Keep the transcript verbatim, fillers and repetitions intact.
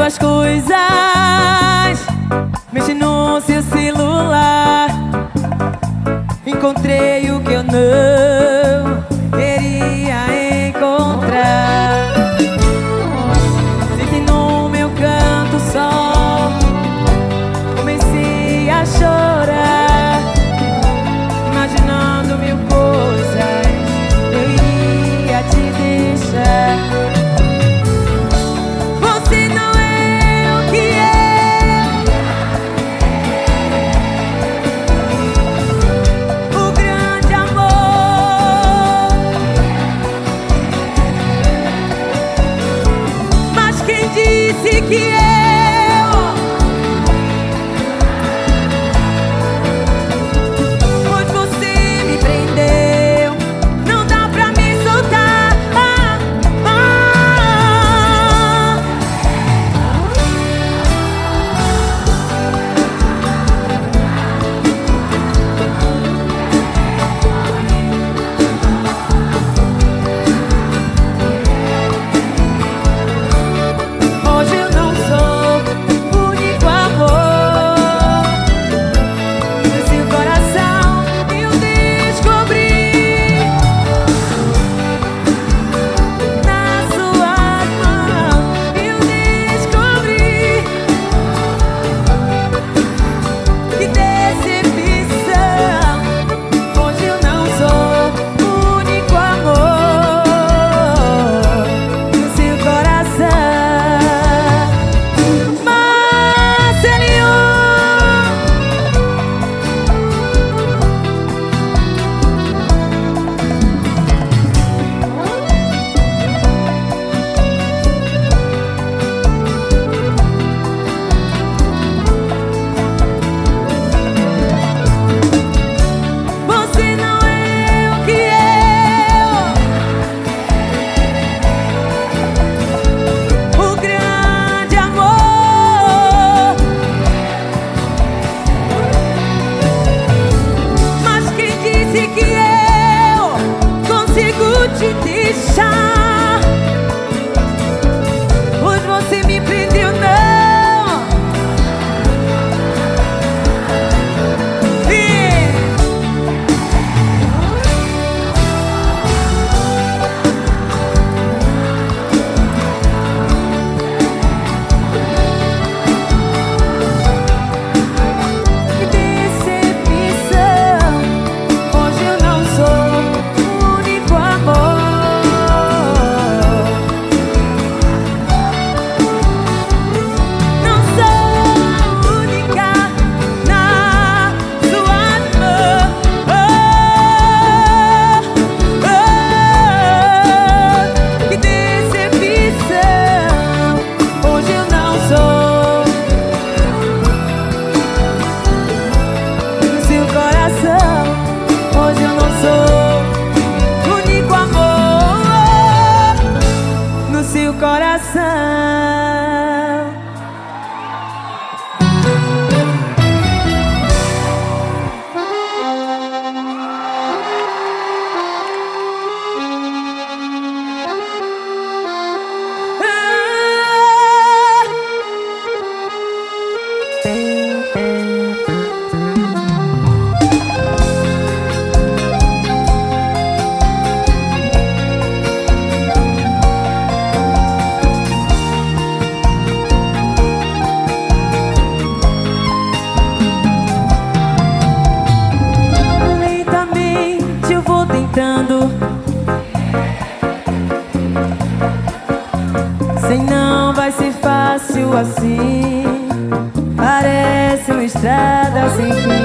suas coisas, mexe no seu celular. Encontrei o que eu não queria encontrar. Senti no meu canto só, comecei a chorar, imaginando mil coisas eu iria te deixar. Você não é o que é o grande amor, mas quem disse que eu te deixar, pois você me prendeu, não. E... que decepção, hoje eu não sou o único amor. Coração. Sei, não vai ser fácil assim, parece uma estrada sem fim.